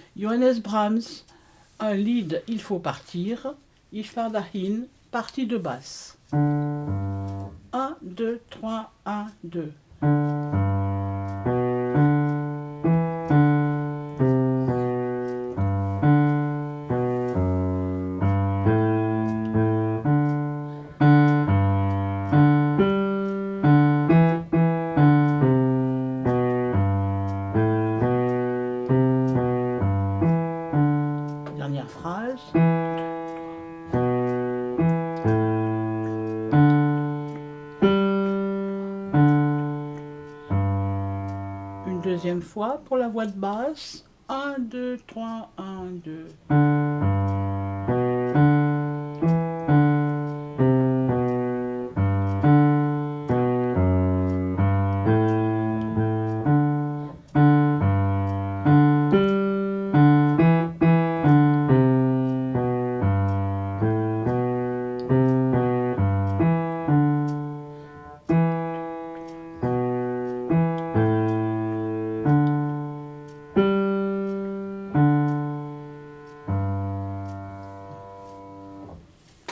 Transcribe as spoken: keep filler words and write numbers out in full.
Johannes Brahms, un lied Il faut partir, Ich fahr dahin, partie de basse. un, deux, trois, un, deux. Dernière phrase. Une deuxième fois pour la voix de basse. un, deux, trois, un, deux.